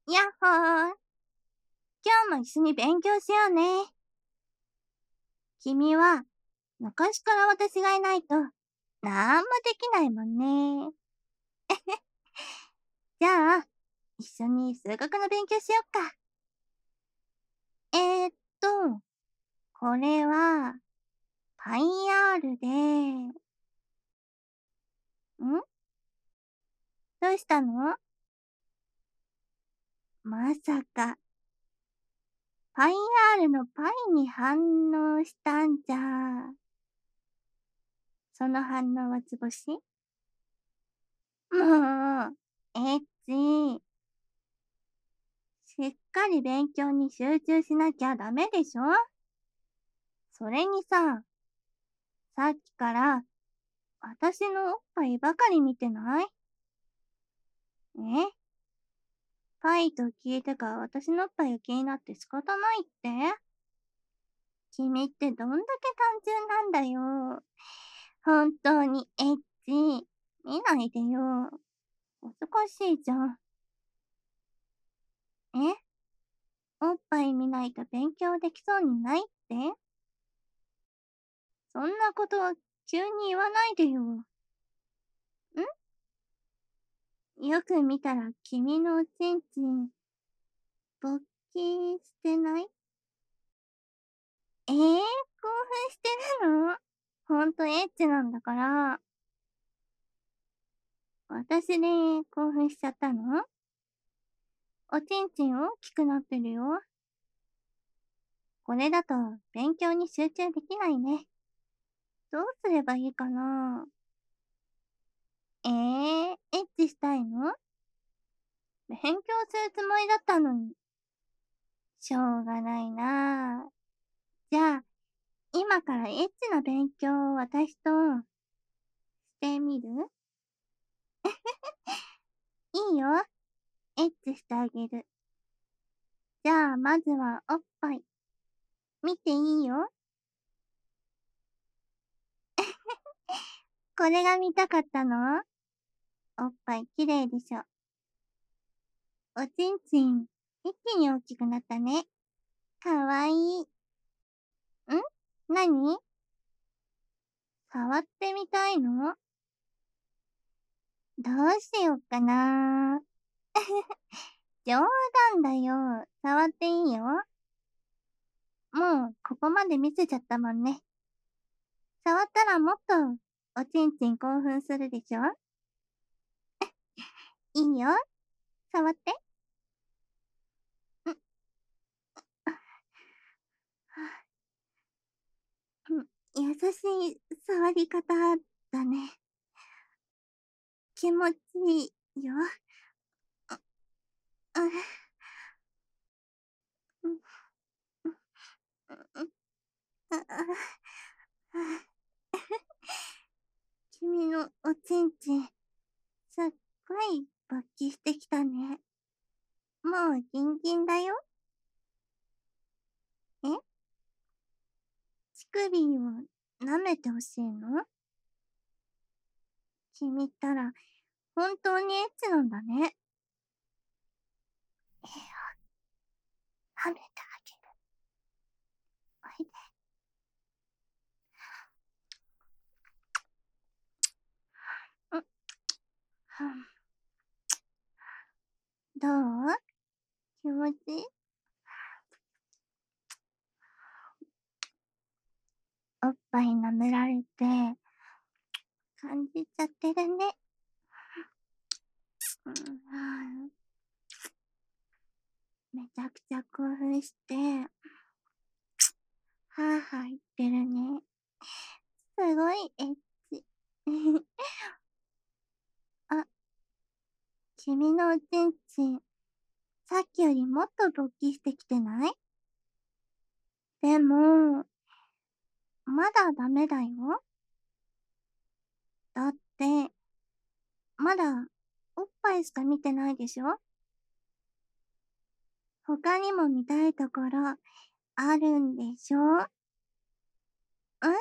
やっほー。今日も一緒に勉強しようね。君は、昔から私がいないと、なんもできないもんね。じゃあ、一緒に数学の勉強しよっか。えーっと、これは、パイ R で、どうしたの？まさか、パイ R のパイに反応したんじゃ。その反応は図星？もう、エッチ。しっかり勉強に集中しなきゃダメでしょ？それにさ、さっきから私のおっぱいばかり見てない？え？パイと聞いてから私のおっぱいが気になって仕方ないって？君ってどんだけ単純なんだよ。本当にエッチ。見ないでよ。難しいじゃん。え？おっぱい見ないと勉強できそうにないって？そんなこと急に言わないでよ。ん？よく見たら君のおちんちん、勃起してない？興奮してるの？ほんとエッチなんだから。私で興奮しちゃったの？おちんちん大きくなってるよ。これだと勉強に集中できないね。どうすればいいかな？エッチしたいの？勉強するつもりだったのに。しょうがないな。じゃあ、今からエッチな勉強を私としてみる？いいよ。エッチしてあげる。じゃあ、まずはおっぱい。見ていいよ。これが見たかったの？おっぱいきれいでしょ。おちんちん、一気に大きくなったね。かわいい。なに？触ってみたいの？どうしよっかな。冗談だよ。触っていいよ。もう、ここまで見せちゃったもんね。触ったらもっと、おちんちん興奮するでしょ？いいよ。触って。ん、優しい触り方だね。気持ちいいよ。うん、うん、うん、君のおちんちん、すっごい勃起してきたね。もうギンギンだよ。え？乳首を舐めてほしいの？君ったら、本当にエッチなんだね。舐めてあげる。おいで。うん、どう？気持ちいい？おっぱい舐められて、感じちゃってるね。うん、めちゃくちゃ興奮して、はぁはぁ言ってるね。すごいエッチ。あ、君のおちんちん、さっきよりもっと勃起してきてない？でも、まだダメだよ。だって、まだおっぱいしか見てないでしょ？他にも見たいところあるんでしょ？うんって、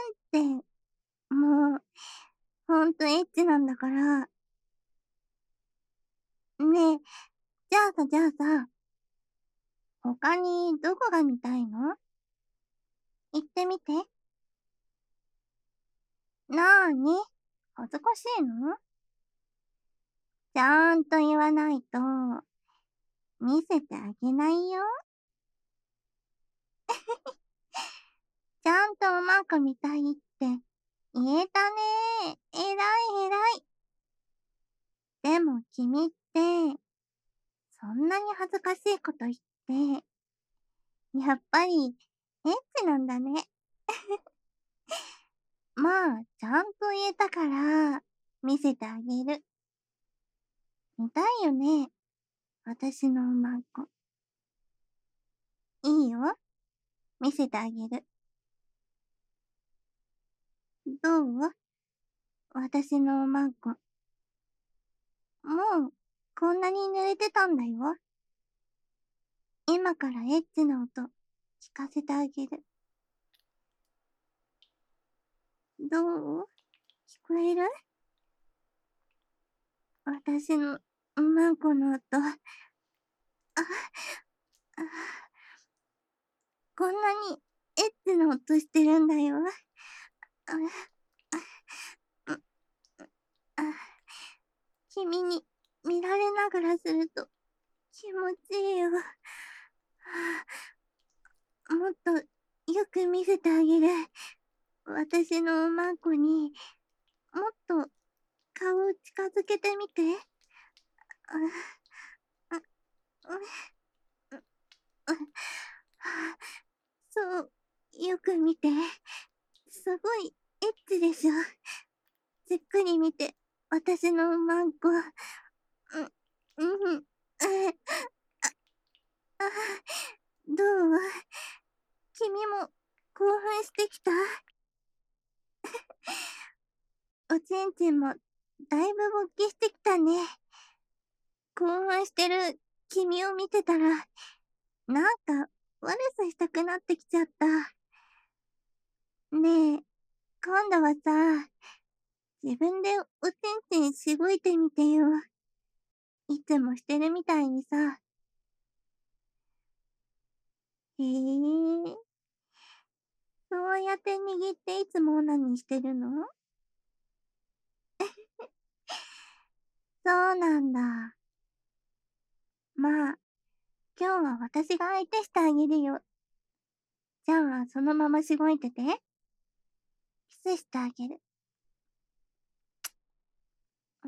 もう、ほんとエッチなんだから。ねえ、 じゃあさ、他にどこが見たいの？言ってみて。なーに？恥ずかしいの？ちゃんと言わないと、見せてあげないよ。ちゃんとうまく見たいって言えたね。えらいえらい。でも君って、そんなに恥ずかしいこと言って、やっぱり、エッチなんだね。まあ、ちゃんと言えたから、見せてあげる。見たいよね。私のおまんこ。いいよ。見せてあげる。どう？私のおまんこ。もう、こんなに濡れてたんだよ。今からエッチな音、聞かせてあげる。どう？聞こえる？私のおまんこの音。あ、あ、こんなにエッチな音してるんだよ。あ、あ、あ、君に見られながらすると気持ちいいよ。もっとよく見せてあげる。私のおまんこにもっと顔を近づけてみて。あ、あ、そう、よく見て。すごいエッチでしょ。じっくり見て、私のおまんこ。うん、うん、あ、どう？君も興奮してきた？おちんちんもだいぶ勃起してきたね。興奮してる君を見てたら、なんか悪さしたくなってきちゃった。ねえ、今度はさ、自分でおちんちんしごいてみてよ。いつもしてるみたいにさ。へえ、そうやって握っていつもオナニーしてるの？そうなんだ。まあ、今日は私が相手してあげるよ。じゃあ、そのまましごいてて。キスしてあげる。うん。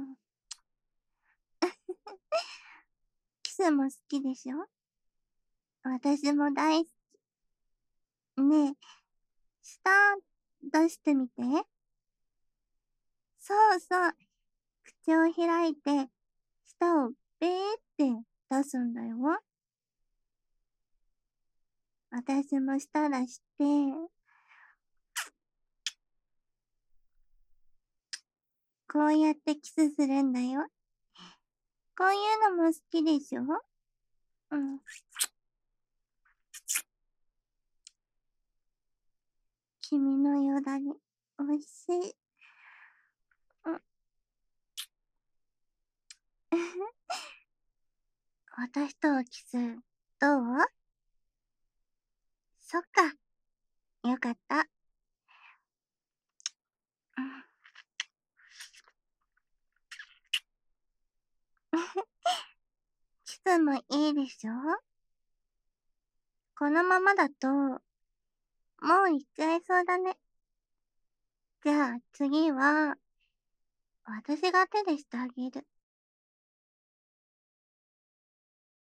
キスも好きでしょ？私も大好き。ねえ、舌出してみて。そうそう。口を開いて、舌をべーって出すんだよ。私も舌出して、こうやってキスするんだよ。こういうのも好きでしょ？うん。君のよだれ、おいしい。うん。私とキス、どう？そっか。よかった。うん。キスもいいでしょ？このままだと、もう行っちゃいそうだね。じゃあ次は、私が手でしてあげる。